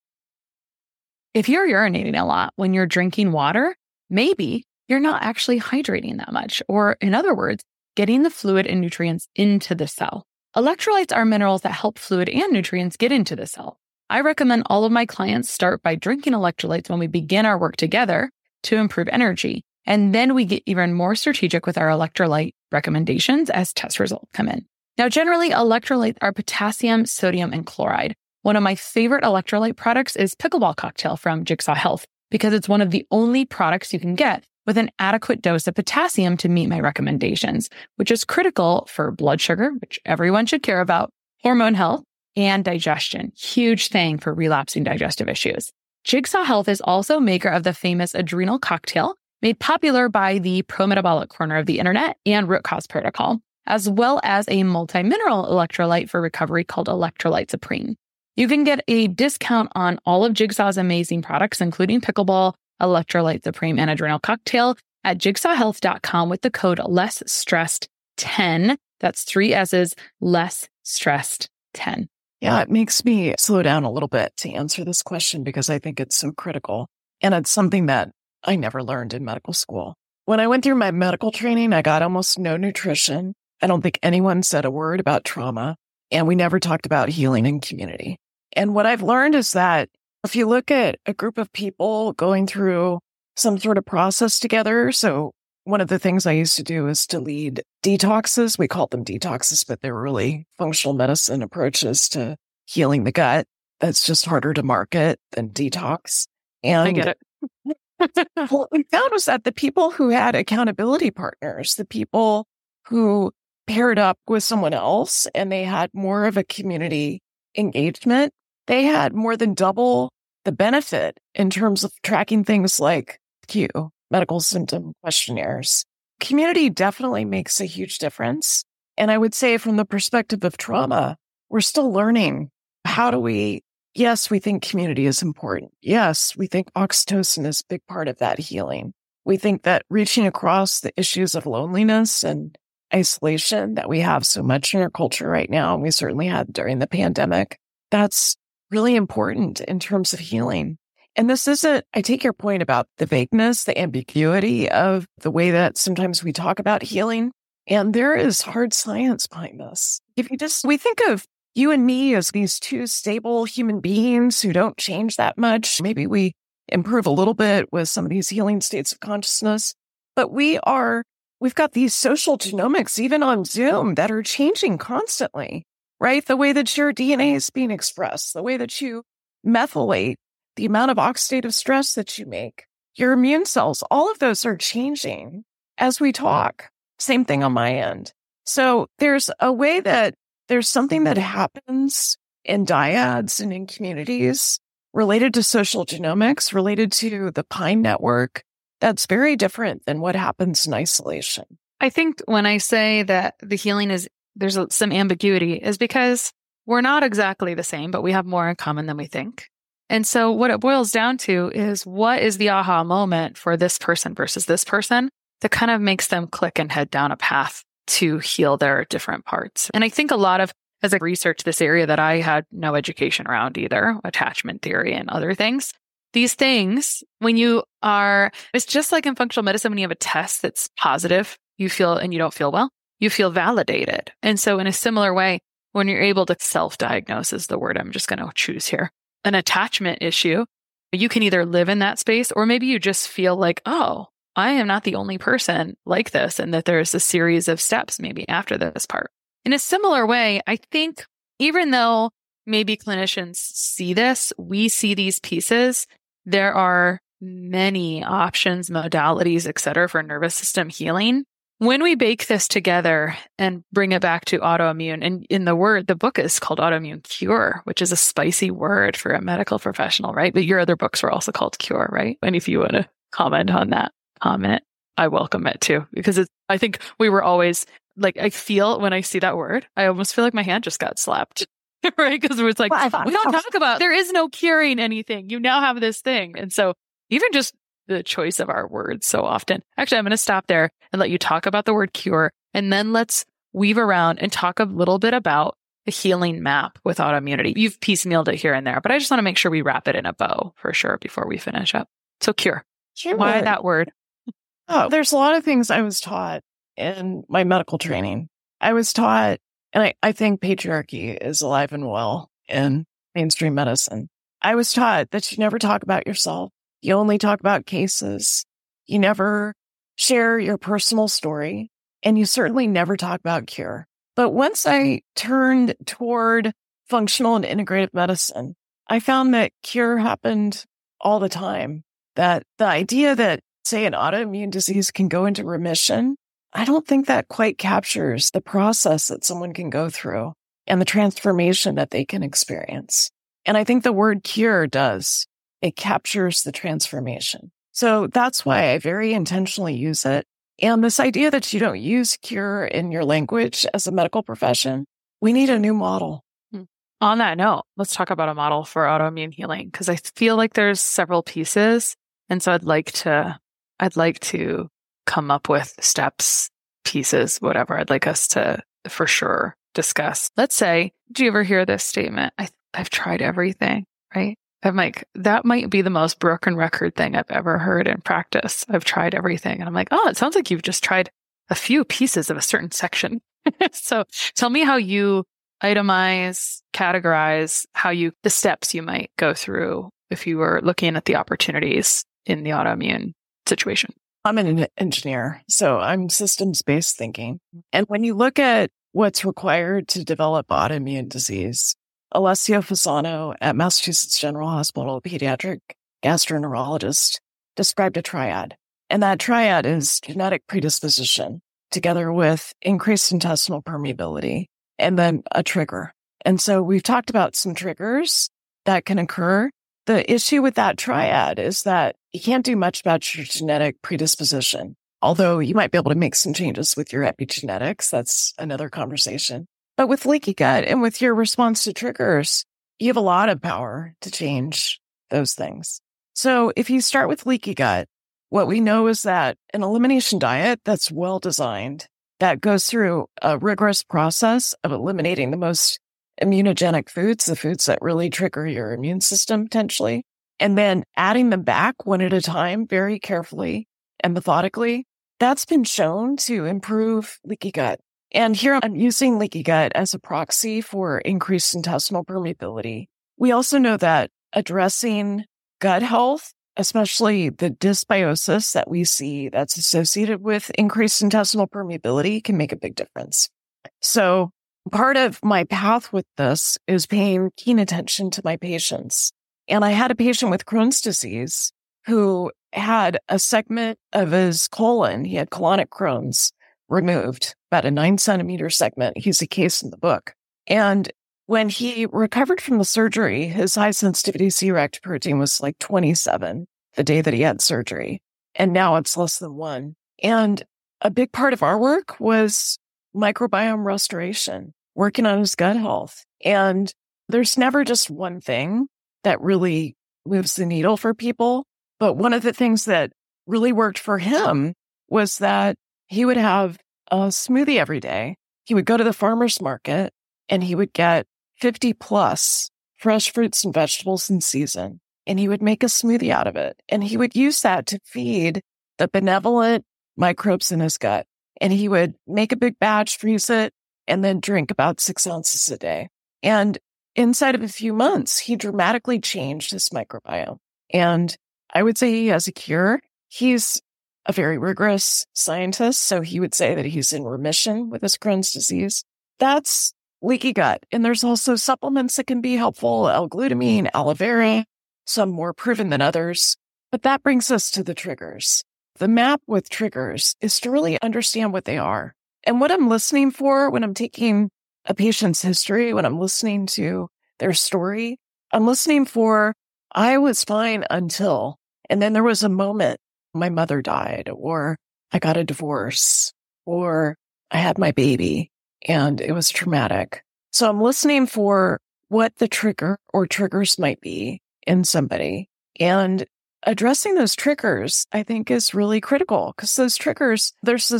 If you're urinating a lot when you're drinking water, maybe you're not actually hydrating that much, or in other words, getting the fluid and nutrients into the cell. Electrolytes are minerals that help fluid and nutrients get into the cell. I recommend all of my clients start by drinking electrolytes when we begin our work together to improve energy. And then we get even more strategic with our electrolyte recommendations as test results come in. Now, generally, electrolytes are potassium, sodium, and chloride. One of my favorite electrolyte products is Pickleball Cocktail from Jigsaw Health because it's one of the only products you can get with an adequate dose of potassium to meet my recommendations, which is critical for blood sugar, which everyone should care about, hormone health, and digestion. Huge thing for relapsing digestive issues. Jigsaw Health is also maker of the famous Adrenal Cocktail, made popular by the pro-metabolic corner of the internet and Root Cause Protocol, as well as a multi-mineral electrolyte for recovery called Electrolyte Supreme. You can get a discount on all of Jigsaw's amazing products, including Pickleball, Electrolyte Supreme, and Adrenal Cocktail at jigsawhealth.com with the code LessStressed10. That's 3 S's, LessStressed10. Yeah, it makes me slow down a little bit to answer this question because I think it's so critical. And it's something that I never learned in medical school. When I went through my medical training, I got almost no nutrition. I don't think anyone said a word about trauma. And we never talked about healing in community. And what I've learned is that if you look at a group of people going through some sort of process together, so one of the things I used to do is to lead detoxes. We called them detoxes, but they're really functional medicine approaches to healing the gut. That's just harder to market than detox. And I get it. what we found was that the people who had accountability partners, the people who paired up with someone else and they had more of a community engagement, they had more than double the benefit in terms of tracking things like Q, medical symptom questionnaires. Community definitely makes a huge difference. And I would say from the perspective of trauma, we're still learning yes, we think community is important. Yes, we think oxytocin is a big part of that healing. We think that reaching across the issues of loneliness and isolation that we have so much in our culture right now, and we certainly had during the pandemic, that's really important in terms of healing. And I take your point about the vagueness, the ambiguity of the way that sometimes we talk about healing. And there is hard science behind this. We think of you and me as these two stable human beings who don't change that much. Maybe we improve a little bit with some of these healing states of consciousness, but we've got these social genomics, even on Zoom, that are changing constantly, right? The way that your DNA is being expressed, the way that you methylate, the amount of oxidative stress that you make, your immune cells, all of those are changing as we talk. Same thing on my end. So there's something that happens in dyads and in communities related to social genomics, related to the Pine Network, that's very different than what happens in isolation. I think when I say that the healing there's some ambiguity is because we're not exactly the same, but we have more in common than we think. And so what it boils down to is what is the aha moment for this person versus this person that kind of makes them click and head down a path to heal their different parts. And I think a lot of, as I researched this area that I had no education around either, attachment theory and other things, these things, it's just like in functional medicine, when you have a test that's positive, you feel, and you don't feel well, you feel validated. And so in a similar way, when you're able to self-diagnose is the word I'm just going to choose here, an attachment issue, you can either live in that space, or maybe you just feel like, oh, I am not the only person like this, and that there's a series of steps maybe after this part. In a similar way, I think even though maybe clinicians see this, we see these pieces, there are many options, modalities, et cetera, for nervous system healing. When we bake this together and bring it back to autoimmune, and in the book is called Autoimmune Cure, which is a spicy word for a medical professional, right? But your other books were also called Cure, right? And if you want to comment on that, I welcome it too, because I think we were always like, I feel when I see that word, I almost feel like my hand just got slapped, right? Because it's like, we don't talk about, there is no curing anything. You now have this thing. And so even just the choice of our words so often. Actually, I'm going to stop there and let you talk about the word cure And then let's weave around and talk a little bit about the healing map with autoimmunity. You've piecemealed it here and there, but I just want to make sure we wrap it in a bow for sure before we finish up. So cure. Sure. Why that word? Oh, there's a lot of things I was taught in my medical training. I was taught, and I think patriarchy is alive and well in mainstream medicine. I was taught that you never talk about yourself. You only talk about cases. You never share your personal story, and you certainly never talk about cure. But once I turned toward functional and integrative medicine, I found that cure happened all the time. That the idea that, say, an autoimmune disease can go into remission, I don't think that quite captures the process that someone can go through and the transformation that they can experience. And I think the word cure does. It captures the transformation. So that's why I very intentionally use it. And this idea that you don't use cure in your language as a medical profession, we need a new model. On that note, let's talk about a model for autoimmune healing, because I feel like there's several pieces. And so I'd like to come up with steps, pieces, whatever I'd like us to for sure discuss. Let's say, do you ever hear this statement? I've tried everything, right? I'm like, that might be the most broken record thing I've ever heard in practice. I've tried everything. And I'm like, oh, it sounds like you've just tried a few pieces of a certain section. So tell me how you itemize, categorize, the steps you might go through if you were looking at the opportunities in the autoimmune situation. I'm an engineer, so I'm systems-based thinking. And when you look at what's required to develop autoimmune disease, Alessio Fasano at Massachusetts General Hospital, a pediatric gastroenterologist, described a triad. And that triad is genetic predisposition together with increased intestinal permeability and then a trigger. And so we've talked about some triggers that can occur. The issue with that triad is that you can't do much about your genetic predisposition, although you might be able to make some changes with your epigenetics. That's another conversation. But with leaky gut and with your response to triggers, you have a lot of power to change those things. So if you start with leaky gut, what we know is that an elimination diet that's well designed, that goes through a rigorous process of eliminating the most immunogenic foods, the foods that really trigger your immune system potentially, and then adding them back one at a time very carefully and methodically, that's been shown to improve leaky gut. And here I'm using leaky gut as a proxy for increased intestinal permeability. We also know that addressing gut health, especially the dysbiosis that we see that's associated with increased intestinal permeability, can make a big difference. So part of my path with this is paying keen attention to my patients. And I had a patient with Crohn's disease who had a segment of his colon. He had colonic Crohn's removed, about a 9-centimeter segment. He's a case in the book. And when he recovered from the surgery, his high sensitivity C-reactive protein was like 27 the day that he had surgery. And now it's less than 1. And a big part of our work was microbiome restoration, working on his gut health. And there's never just one thing that really moves the needle for people. But one of the things that really worked for him was that he would have a smoothie every day. He would go to the farmer's market and he would get 50 plus fresh fruits and vegetables in season. And he would make a smoothie out of it. And he would use that to feed the benevolent microbes in his gut. And he would make a big batch, freeze it, and then drink about 6 ounces a day. And inside of a few months, he dramatically changed his microbiome. And I would say he has a cure. He's a very rigorous scientist, so he would say that he's in remission with his Crohn's disease. That's leaky gut. And there's also supplements that can be helpful, L-glutamine, aloe vera, some more proven than others. But that brings us to the triggers. The map with triggers is to really understand what they are. And what I'm listening for when I'm taking a patient's history, when I'm listening to their story, I'm listening for, I was fine until, and then there was a moment, my mother died, or I got a divorce, or I had my baby, and it was traumatic. So I'm listening for what the trigger or triggers might be in somebody. And addressing those triggers, I think, is really critical because those triggers, there's this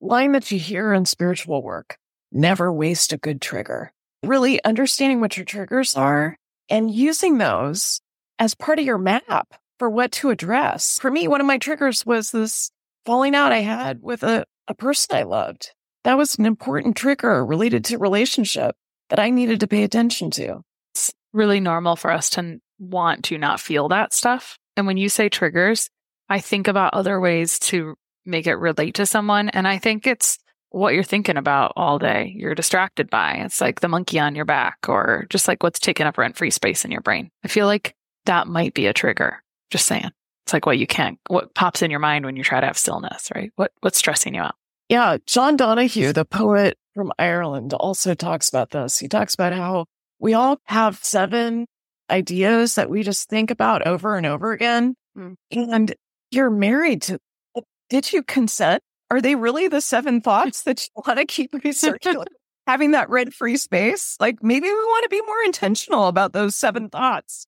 line that you hear in spiritual work, never waste a good trigger. Really understanding what your triggers are and using those as part of your map for what to address. For me, one of my triggers was this falling out I had with a person I loved. That was an important trigger related to relationship that I needed to pay attention to. It's really normal for us to want to not feel that stuff. And when you say triggers, I think about other ways to make it relate to someone. And I think it's what you're thinking about all day. You're distracted by. It's like the monkey on your back or just like what's taking up rent-free space in your brain. I feel like that might be a trigger. Just saying. It's like what pops in your mind when you try to have stillness, right? What's stressing you out? Yeah. John Donahue, the poet from Ireland, also talks about this. He talks about how we all have 7 ideas that we just think about over and over again. And you're married to, did you consent? Are they really the 7 thoughts that you want to keep recirculating? Having that rent-free space? Like maybe we want to be more intentional about those 7 thoughts.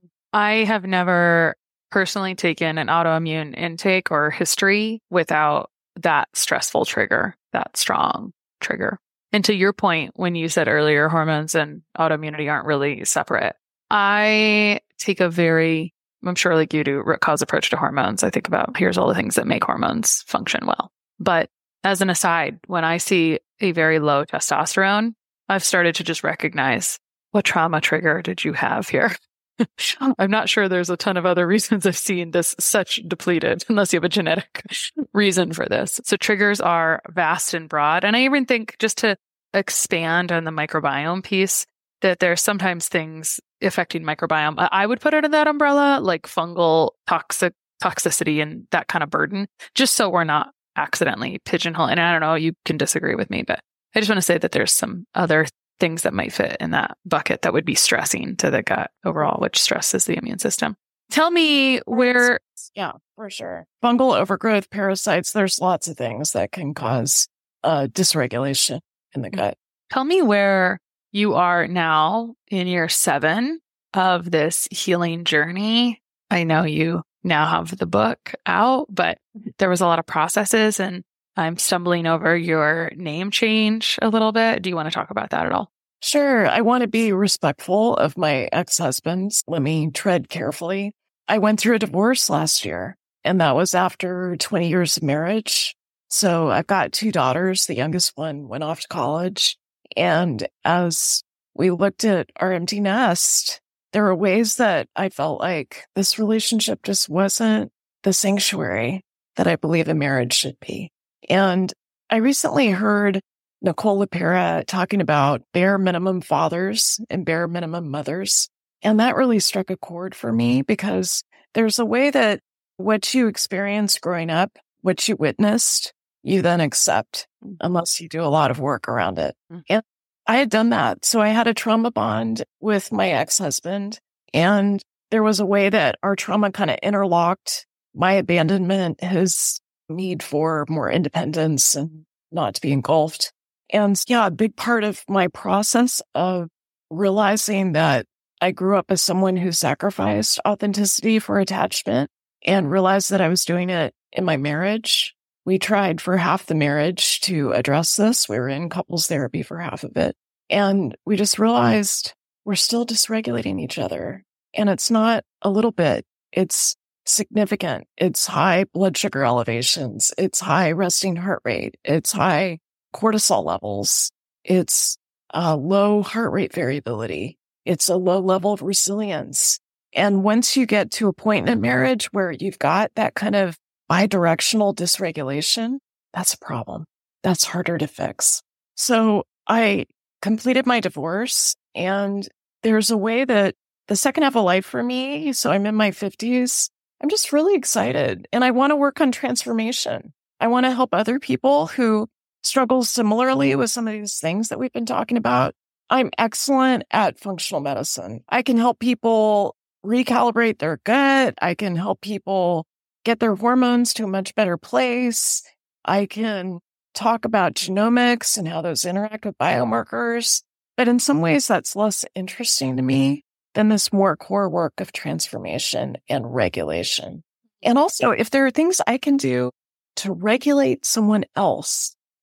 I have never personally taken an autoimmune intake or history without that stressful trigger, that strong trigger. And to your point, when you said earlier, hormones and autoimmunity aren't really separate. I take I'm sure like you do, root cause approach to hormones. I think about here's all the things that make hormones function well. But as an aside, when I see a very low testosterone, I've started to just recognize what trauma trigger did you have here? I'm not sure there's a ton of other reasons I've seen this such depleted, unless you have a genetic reason for this. So triggers are vast and broad. And I even think just to expand on the microbiome piece, that there's sometimes things affecting microbiome. I would put it in that umbrella, like fungal toxicity and that kind of burden, just so we're not accidentally pigeonholing. And I don't know, you can disagree with me, but I just want to say that there's some other things that might fit in that bucket that would be stressing to the gut overall, which stresses the immune system. Tell me where... Yeah, for sure. Fungal overgrowth, parasites, there's lots of things that can cause dysregulation in the gut. Tell me where you are now in year 7 of this healing journey. I know you now have the book out, but there was a lot of processes and I'm stumbling over your name change a little bit. Do you want to talk about that at all? Sure. I want to be respectful of my ex-husband. Let me tread carefully. I went through a divorce last year, and that was after 20 years of marriage. So I've got 2 daughters. The youngest one went off to college. And as we looked at our empty nest, there were ways that I felt like this relationship just wasn't the sanctuary that I believe a marriage should be. And I recently heard Nicole LePera talking about bare minimum fathers and bare minimum mothers. And that really struck a chord for me because there's a way that what you experienced growing up, what you witnessed, you then accept unless you do a lot of work around it. And I had done that. So I had a trauma bond with my ex-husband, and there was a way that our trauma kind of interlocked. My abandonment, his need for more independence and not to be engulfed. And yeah, a big part of my process of realizing that I grew up as someone who sacrificed authenticity for attachment and realized that I was doing it in my marriage. We tried for half the marriage to address this. We were in couples therapy for half of it. And we just realized we're still dysregulating each other. And it's not a little bit. It's significant. It's high blood sugar elevations. It's high resting heart rate. It's high cortisol levels. It's low heart rate variability. It's a low level of resilience. And once you get to a point in a marriage where you've got that kind of bidirectional dysregulation, that's a problem. That's harder to fix. So I completed my divorce, and there's a way that the second half of life for me, so I'm in my 50s, I'm just really excited, and I want to work on transformation. I want to help other people who struggle similarly with some of these things that we've been talking about. I'm excellent at functional medicine. I can help people recalibrate their gut. I can help people get their hormones to a much better place. I can talk about genomics and how those interact with biomarkers. But in some ways, that's less interesting to me than this more core work of transformation and regulation. And also, if there are things I can do to regulate someone else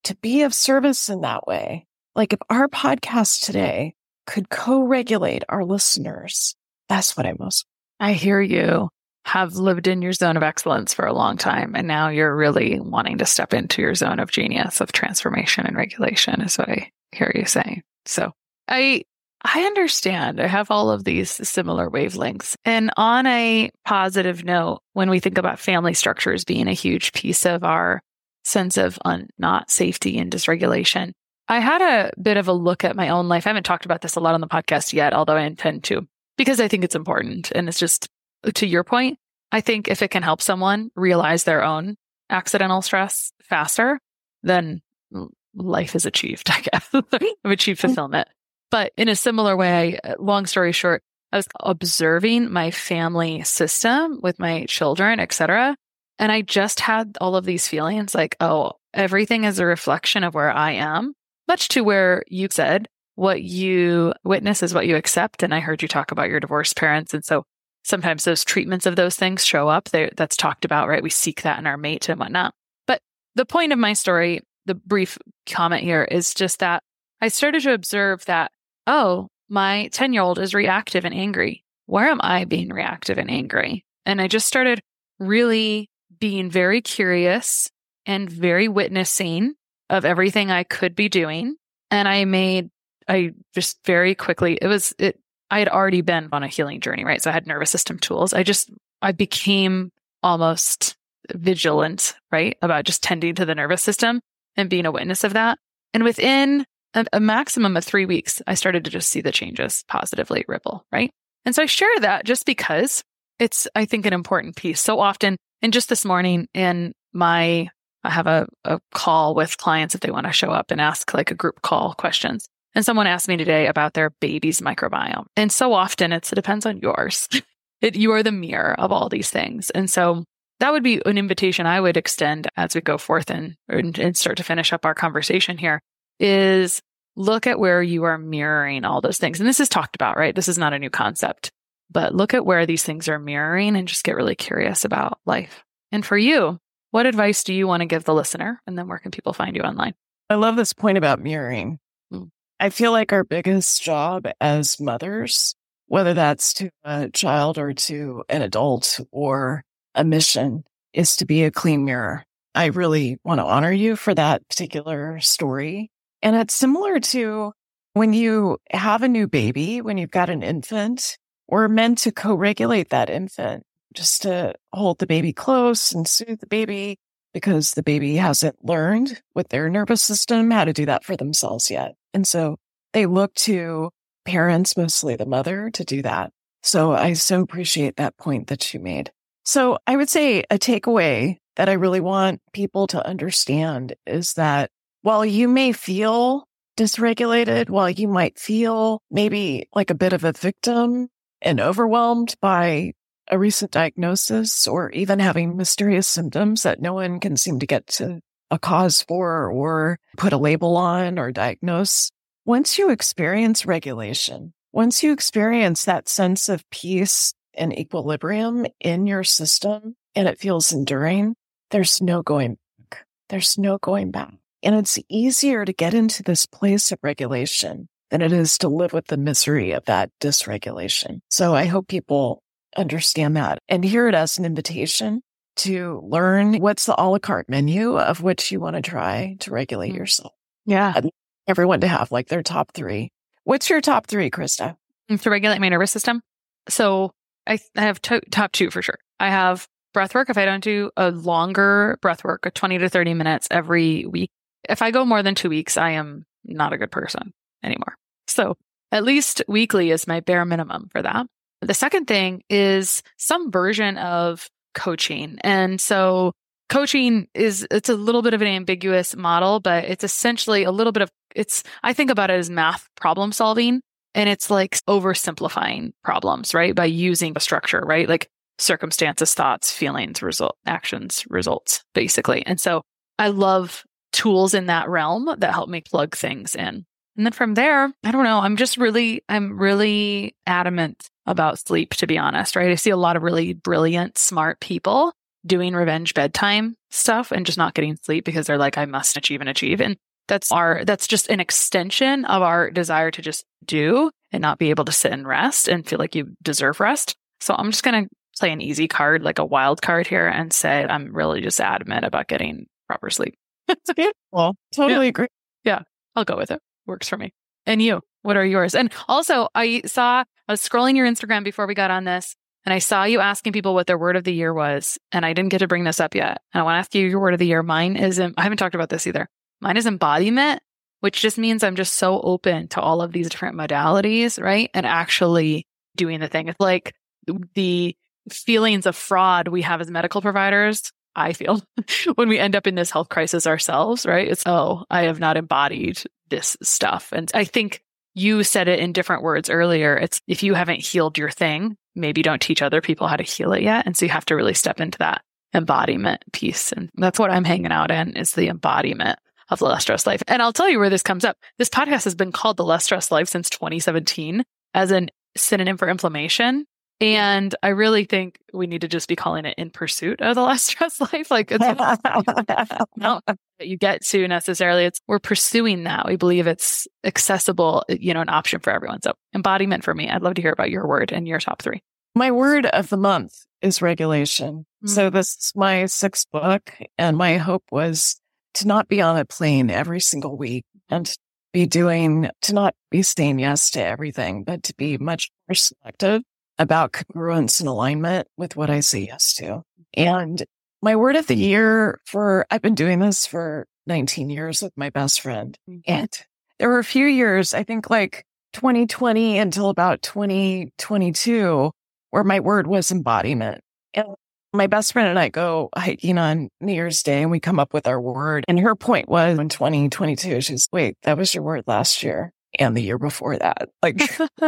to be of service in that way. Like if our podcast today could co-regulate our listeners, that's what I most. I hear you. Have lived in your zone of excellence for a long time. And now you're really wanting to step into your zone of genius, of transformation and regulation is what I hear you saying. So I understand. I have all of these similar wavelengths. And on a positive note, when we think about family structures being a huge piece of our sense of not safety and dysregulation, I had a bit of a look at my own life. I haven't talked about this a lot on the podcast yet, although I intend to, because I think it's important. And it's just, to your point, I think if it can help someone realize their own accidental stress faster, then life is achieved, I guess. I've achieved fulfillment. But in a similar way, long story short, I was observing my family system with my children, etc. And I just had all of these feelings like, oh, everything is a reflection of where I am, much to where you said, what you witness is what you accept. And I heard you talk about your divorced parents. And so sometimes those treatments of those things show up. That's talked about, right? We seek that in our mate and whatnot. But the point of my story, the brief comment here, is just that I started to observe that, oh, my 10-year-old is reactive and angry. Where am I being reactive and angry? And I just started really being very curious and very witnessing of everything I could be doing. And I just very quickly, I had already been on a healing journey, right? So I had nervous system tools. I became almost vigilant, right? About just tending to the nervous system and being a witness of that. And within a maximum of 3 weeks, I started to just see the changes positively ripple, right? And so I share that just because it's, I think, an important piece. So often, and just this morning I have a call with clients if they want to show up and ask like a group call questions. And someone asked me today about their baby's microbiome. And so often it depends on yours. You are the mirror of all these things. And so that would be an invitation I would extend as we go forth and start to finish up our conversation here, is look at where you are mirroring all those things. And this is talked about, right? This is not a new concept, but look at where these things are mirroring and just get really curious about life. And for you, what advice do you want to give the listener? And then where can people find you online? I love this point about mirroring. I feel like our biggest job as mothers, whether that's to a child or to an adult or a mission, is to be a clean mirror. I really want to honor you for that particular story. And it's similar to when you have a new baby, when you've got an infant, we're meant to co-regulate that infant, just to hold the baby close and soothe the baby, because the baby hasn't learned with their nervous system how to do that for themselves yet. And so they look to parents, mostly the mother, to do that. So I so appreciate that point that you made. So I would say a takeaway that I really want people to understand is that while you may feel dysregulated, while you might feel maybe like a bit of a victim and overwhelmed by a recent diagnosis, or even having mysterious symptoms that no one can seem to get to a cause for or put a label on or diagnose, once you experience regulation, once you experience that sense of peace and equilibrium in your system and it feels enduring, there's no going back. There's no going back. And it's easier to get into this place of regulation than it is to live with the misery of that dysregulation. So I hope people understand that and hear it as an invitation to learn what's the a la carte menu of which you want to try to regulate yourself. Yeah. I'd like everyone to have like their top 3. What's your top 3, Krista? To regulate my nervous system. So I have top 2 for sure. I have breath work. If I don't do a longer breath work, 20 to 30 minutes every week, if I go more than 2 weeks, I am not a good person anymore. So at least weekly is my bare minimum for that. The second thing is some version of coaching. And so coaching it's a little bit of an ambiguous model, but it's essentially a little bit of, I think about it as math problem solving. And it's like oversimplifying problems, right? By using a structure, right? Like circumstances, thoughts, feelings, actions, results, basically. And so I love tools in that realm that help me plug things in. And then from there, I don't know, I'm really adamant about sleep, to be honest, right? I see a lot of really brilliant, smart people doing revenge bedtime stuff and just not getting sleep because they're like, I must achieve and achieve. And that's just an extension of our desire to just do and not be able to sit and rest and feel like you deserve rest. So I'm just going to play an easy card, like a wild card here, and say I'm really just adamant about getting proper sleep. It's beautiful. Totally agree. Yeah, I'll go with it. Works for me. And you, what are yours? And also, I was scrolling your Instagram before we got on this, and I saw you asking people what their word of the year was, and I didn't get to bring this up yet. And I want to ask you your word of the year. Mine is, I haven't talked about this either. Mine is embodiment, which just means I'm just so open to all of these different modalities, right? And actually doing the thing. It's like the feelings of fraud we have as medical providers, I feel, when we end up in this health crisis ourselves, right? It's, oh, I have not embodied this stuff. And I think you said it in different words earlier. It's if you haven't healed your thing, maybe don't teach other people how to heal it yet. And so you have to really step into that embodiment piece. And that's what I'm hanging out in, is the embodiment of the Less Stress Life. And I'll tell you where this comes up. This podcast has been called the Less Stress Life since 2017 as a synonym for inflammation. And I really think we need to just be calling it In Pursuit of the Less Stress Life. Like it's not that you get to necessarily. It's we're pursuing that. We believe it's accessible, an option for everyone. So embodiment for me. I'd love to hear about your word and your top 3. My word of the month is regulation. Mm-hmm. So this is my 6th book, and my hope was to not be on a plane every single week and to not be saying yes to everything, but to be much more selective about congruence and alignment with what I say yes to. And my word of the year I've been doing this for 19 years with my best friend. And there were a few years, I think like 2020 until about 2022, where my word was embodiment. And my best friend and I go hiking on New Year's Day and we come up with our word. And her point was in 2022, she's, wait, that was your word last year and the year before that. Like,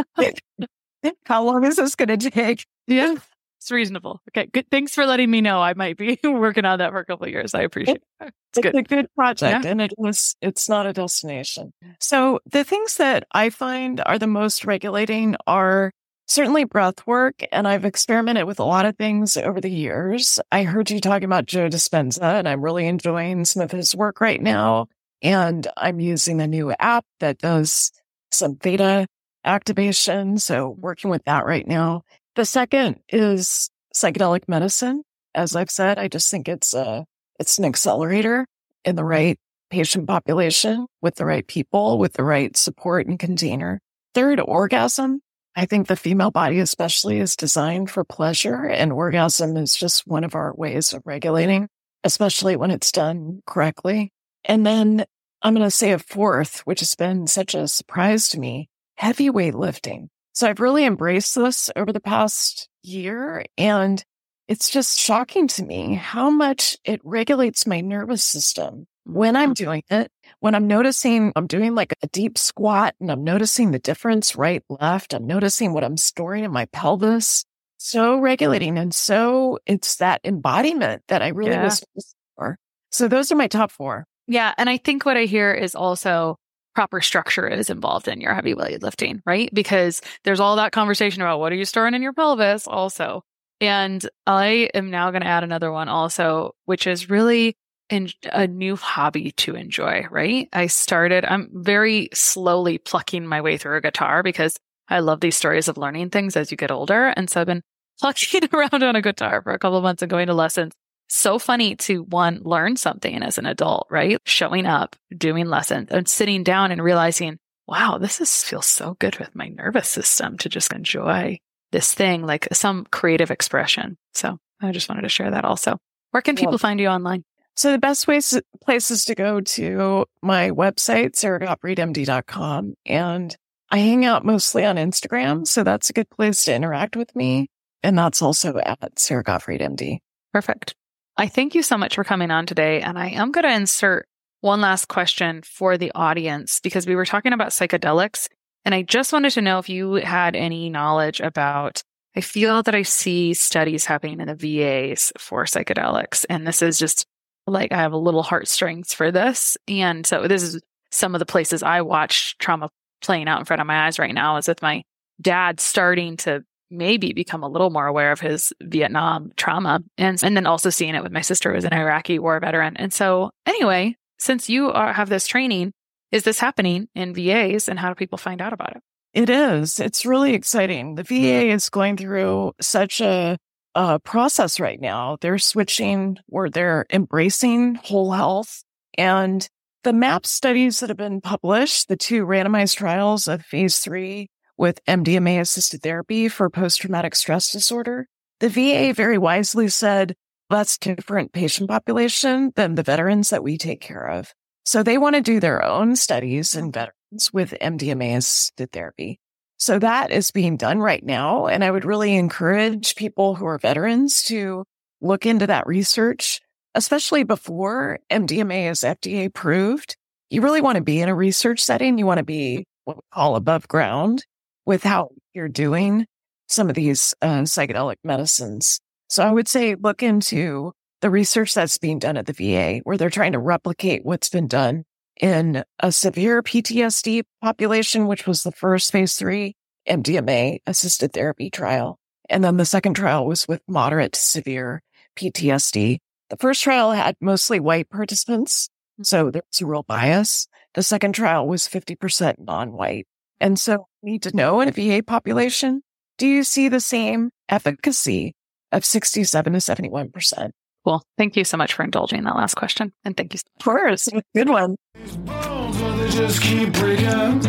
how long is this going to take? Yeah, it's reasonable. Okay, good. Thanks for letting me know. I might be working on that for a couple of years. I appreciate it. It's a good project, and it's not a destination. So the things that I find are the most regulating are certainly breath work, and I've experimented with a lot of things over the years. I heard you talking about Joe Dispenza, and I'm really enjoying some of his work right now. And I'm using a new app that does some theta activation. So working with that right now. The second is psychedelic medicine. As I've said, I just think it's an accelerator in the right patient population with the right people, with the right support and container. Third, orgasm. I think the female body especially is designed for pleasure, and orgasm is just one of our ways of regulating, especially when it's done correctly. And then I'm going to say a fourth, which has been such a surprise to me, heavy weightlifting. So I've really embraced this over the past year, and it's just shocking to me how much it regulates my nervous system when I'm doing it. When I'm noticing I'm doing like a deep squat and I'm noticing the difference right, left, I'm noticing what I'm storing in my pelvis. So regulating. And so it's that embodiment that I really was for. So those are my top 4. Yeah. And I think what I hear is also proper structure is involved in your heavy weightlifting, right? Because there's all that conversation about what are you storing in your pelvis also. And I am now going to add another one also, which is really a new hobby to enjoy, right? I'm very slowly plucking my way through a guitar because I love these stories of learning things as you get older. And so I've been plucking around on a guitar for a couple of months and going to lessons. So funny to learn something as an adult, right? Showing up, doing lessons and sitting down and realizing, wow, feels so good with my nervous system to just enjoy this thing, like some creative expression. So I just wanted to share that also. Where can people find you online? So the best places to go to my website, sarahgottfriedmd.com. And I hang out mostly on Instagram. So that's a good place to interact with me. And that's also at Sarah Gottfried MD. Perfect. I thank you so much for coming on today. And I am going to insert one last question for the audience because we were talking about psychedelics. And I just wanted to know if you had any knowledge about, I feel that I see studies happening in the VAs for psychedelics. And this is just like, I have a little heartstrings for this. And so this is some of the places I watch trauma playing out in front of my eyes right now is with my dad starting to maybe become a little more aware of his Vietnam trauma. And then also seeing it with my sister, who was an Iraqi war veteran. And so anyway, since you have this training, is this happening in VAs, and how do people find out about it? It is. It's really exciting. The VA is going through such a process right now. They're switching, or they're embracing whole health. And the MAP studies that have been published, the 2 randomized trials of phase 3 with MDMA-assisted therapy for post-traumatic stress disorder, the VA very wisely said, that's a different patient population than the veterans that we take care of. So they want to do their own studies in veterans with MDMA-assisted therapy. So that is being done right now. And I would really encourage people who are veterans to look into that research, especially before MDMA is FDA approved. You really want to be in a research setting. You want to be what we call above ground with how you're doing some of these psychedelic medicines. So I would say look into the research that's being done at the VA, where they're trying to replicate what's been done in a severe PTSD population, which was the first phase 3 MDMA-assisted therapy trial. And then the second trial was with moderate to severe PTSD. The first trial had mostly white participants, so there's a real bias. The second trial was 50% non-white. And so we need to know in a VA population, do you see the same efficacy of 67 to 71%? Well, thank you so much for indulging that last question. And thank you. Of course. Good one. These bones, but they just keep breaking.